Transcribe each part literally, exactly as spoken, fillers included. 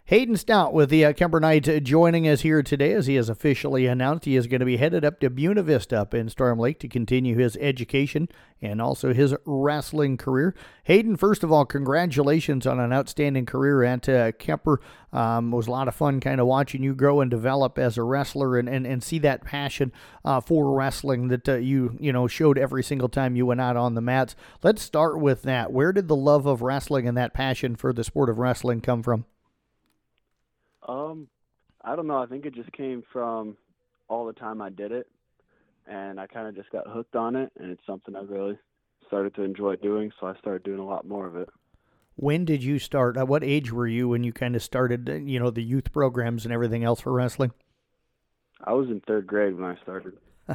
Hayden Stout with the uh, Kemper Knights uh, joining us here today as he has officially announced he is going to be headed up to Buena Vista up in Storm Lake to continue his education and also his wrestling career. Hayden, first of all, congratulations on an outstanding career at uh, Kemper. Um, it was a lot of fun kind of watching you grow and develop as a wrestler and, and, and see that passion uh, for wrestling that uh, you you know showed every single time you went out on the mats. Let's start with that. Where did the love of wrestling and that passion for the sport of wrestling come from? Um, I don't know. I think it just came from all the time I did it, and I kind of just got hooked on it, and it's something I really started to enjoy doing, so I started doing a lot more of it. When did you start? At what age were you when you kind of started, you know, the youth programs and everything else for wrestling? I was in third grade when I started.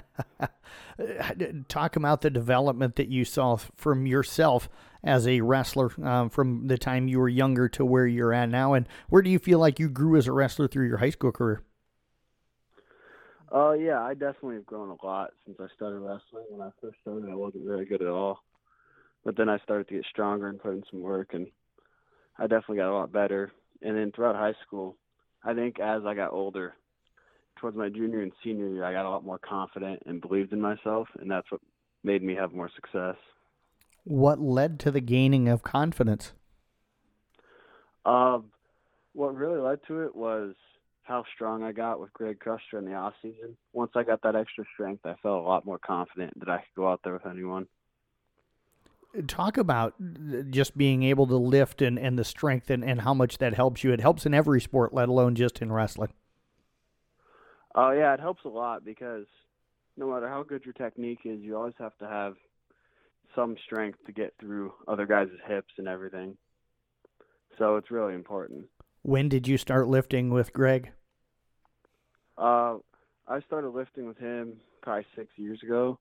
Talk about the development that you saw from yourself as a wrestler um, from the time you were younger to where you're at now, and where do you feel like you grew as a wrestler through your high school career? Uh, yeah, I definitely have grown a lot since I started wrestling. When I first started, I wasn't very good at all, but then I started to get stronger and put in some work, and I definitely got a lot better. And then throughout high school, I think as I got older, towards my junior and senior year, I got a lot more confident and believed in myself, and that's what made me have more success. What led to the gaining of confidence? Uh, what really led to it was how strong I got with Greg Custer in the off season. Once I got that extra strength, I felt a lot more confident that I could go out there with anyone. Talk about just being able to lift and, and the strength and, and how much that helps you. It helps in every sport, let alone just in wrestling. Oh, uh, yeah, it helps a lot because no matter how good your technique is, you always have to have some strength to get through other guys' hips and everything. So it's really important. When did you start lifting with Greg? Uh, I started lifting with him probably six years ago,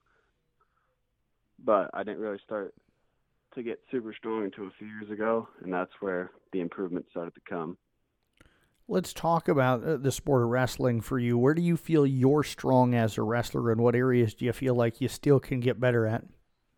but I didn't really start to get super strong until a few years ago, and that's where the improvement started to come. Let's talk about uh, the sport of wrestling for you. Where do you feel you're strong as a wrestler, and what areas do you feel like you still can get better at?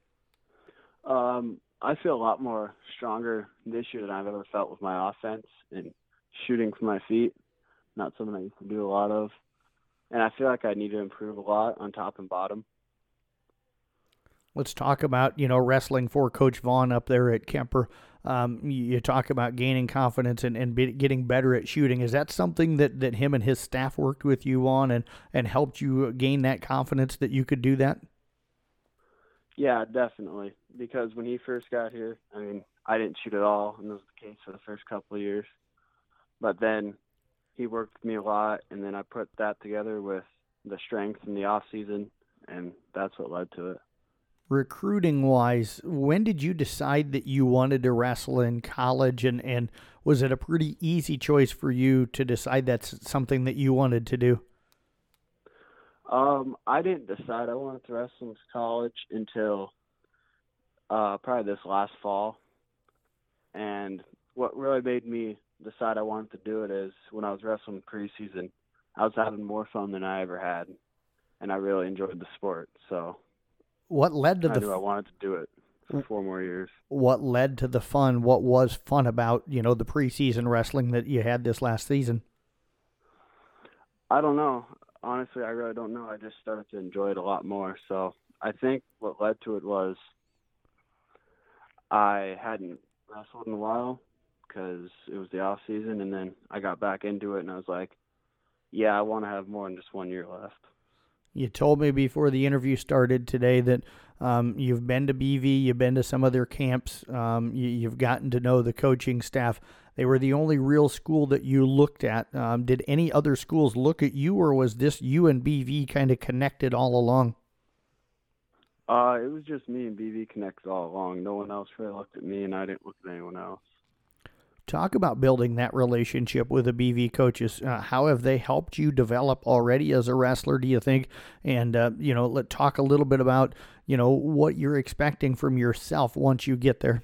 Um, I feel a lot more stronger this year than I've ever felt with my offense and shooting from my feet. Not something I used to do a lot of. And I feel like I need to improve a lot on top and bottom. Let's talk about, you know, wrestling for Coach Vaughn up there at Kemper. Um, you, you talk about gaining confidence and, and be, getting better at shooting. Is that something that, that him and his staff worked with you on and, and helped you gain that confidence that you could do that? Yeah, definitely. Because when he first got here, I mean, I didn't shoot at all, and that was the case for the first couple of years. But then he worked with me a lot, and then I put that together with the strength in the off season, and that's what led to it. Recruiting-wise, when did you decide that you wanted to wrestle in college, and, and was it a pretty easy choice for you to decide that's something that you wanted to do? Um, I didn't decide I wanted to wrestle in college until uh, probably this last fall. And what really made me decide I wanted to do it is when I was wrestling preseason, I was having more fun than I ever had, and I really enjoyed the sport. So what led to I the knew I wanted to do it for four more years. What led to the fun? What was fun about, you know, the preseason wrestling that you had this last season? I don't know. Honestly, I really don't know. I just started to enjoy it a lot more. So I think what led to it was I hadn't wrestled in a while because it was the off season, and then I got back into it, and I was like, yeah, I want to have more than just one year left. You told me before the interview started today that um, you've been to B V, you've been to some of their camps, um, you, you've gotten to know the coaching staff. They were the only real school that you looked at. Um, did any other schools look at you, or was this you and B V kind of connected all along? Uh, it was just me and B V connected all along. No one else really looked at me, and I didn't look at anyone else. Talk about building that relationship with the B V coaches. Uh, how have they helped you develop already as a wrestler, do you think? And, uh, you know, let's talk a little bit about, you know, what you're expecting from yourself once you get there.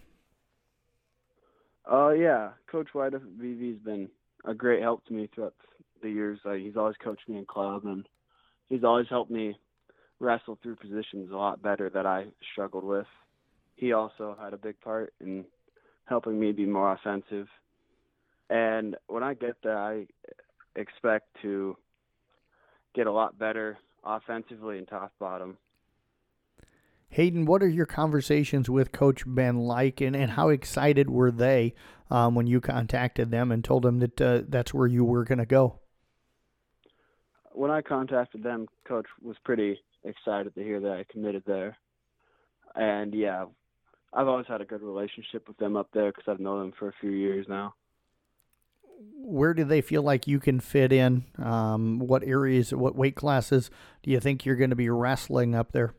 Uh, yeah, Coach White of B V's been a great help to me throughout the years. Uh, he's always coached me in club, and he's always helped me wrestle through positions a lot better that I struggled with. He also had a big part in helping me be more offensive. And when I get there, I expect to get a lot better offensively and top bottom. Hayden, what are your conversations with Coach Ben like, and, and how excited were they um, when you contacted them and told them that uh, that's where you were going to go? When I contacted them, Coach was pretty excited to hear that I committed there. And, yeah, I've always had a good relationship with them up there because I've known them for a few years now. Where do they feel like you can fit in? Um, what areas, what weight classes do you think you're going to be wrestling up there?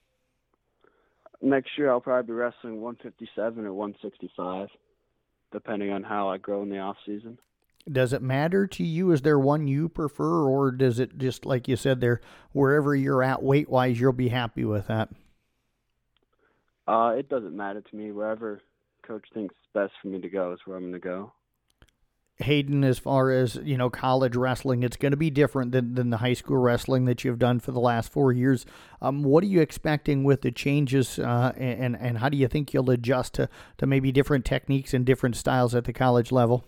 Next year I'll probably be wrestling one fifty-seven or one sixty-five, depending on how I grow in the off season. Does it matter to you? Is there one you prefer, or does it just, like you said there, wherever you're at weight-wise, you'll be happy with that? Uh, it doesn't matter to me. Wherever Coach thinks it's best for me to go is where I'm going to go. Hayden, as far as, you know, college wrestling, it's going to be different than, than the high school wrestling that you've done for the last four years. Um, what are you expecting with the changes, uh, and, and how do you think you'll adjust to, to maybe different techniques and different styles at the college level?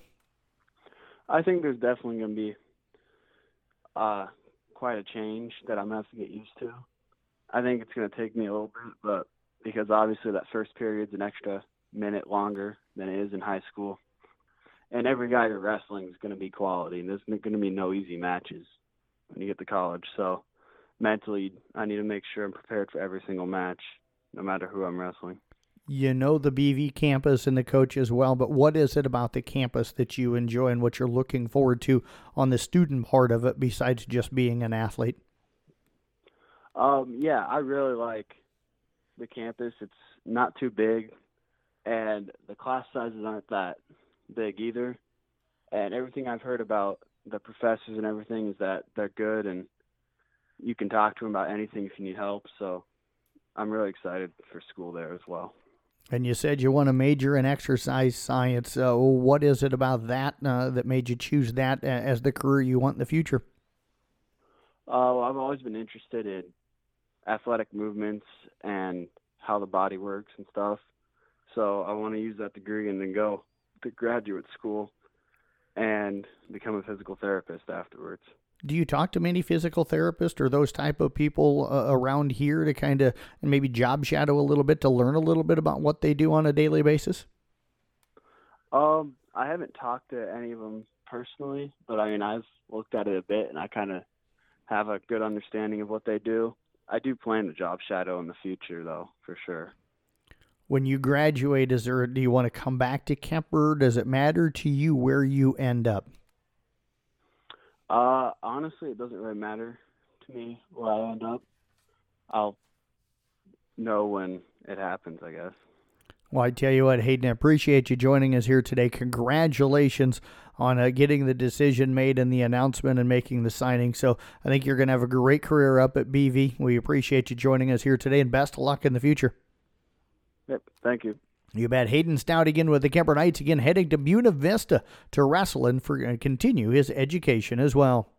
I think there's definitely going to be uh, quite a change that I'm going to have to get used to. I think it's going to take me a little bit, but because obviously that first period's an extra minute longer than it is in high school. And every guy you're wrestling is going to be quality, and there's going to be no easy matches when you get to college. So mentally, I need to make sure I'm prepared for every single match, no matter who I'm wrestling. You know the B V campus and the coach as well, but what is it about the campus that you enjoy and what you're looking forward to on the student part of it besides just being an athlete? Um, yeah, I really like the campus. It's not too big, and the class sizes aren't that big either. And everything I've heard about the professors and everything is that they're good, and you can talk to them about anything if you need help. So I'm really excited for school there as well. And you said you want to major in exercise science. Uh, what is it about that uh, that made you choose that as the career you want in the future? Uh, well, I've always been interested in athletic movements and how the body works and stuff. So I want to use that degree and then go to graduate school and become a physical therapist afterwards. Do you talk to many physical therapists or those type of people uh, around here to kind of maybe job shadow a little bit to learn a little bit about what they do on a daily basis? Um, I haven't talked to any of them personally, but I mean, I've looked at it a bit and I kind of have a good understanding of what they do. I do plan to job shadow in the future though, for sure. When you graduate, is there, do you want to come back to Kemper? Does it matter to you where you end up? Uh, honestly, it doesn't really matter to me where I end up. I'll know when it happens, I guess. Well, I tell you what, Hayden, I appreciate you joining us here today. Congratulations on uh, getting the decision made and the announcement and making the signing. So I think you're going to have a great career up at B V. We appreciate you joining us here today, and best of luck in the future. Yep, thank you. You bet. Hayden Stout again with the Kemper Knights, again heading to Buena Vista to wrestle and for, uh, continue his education as well.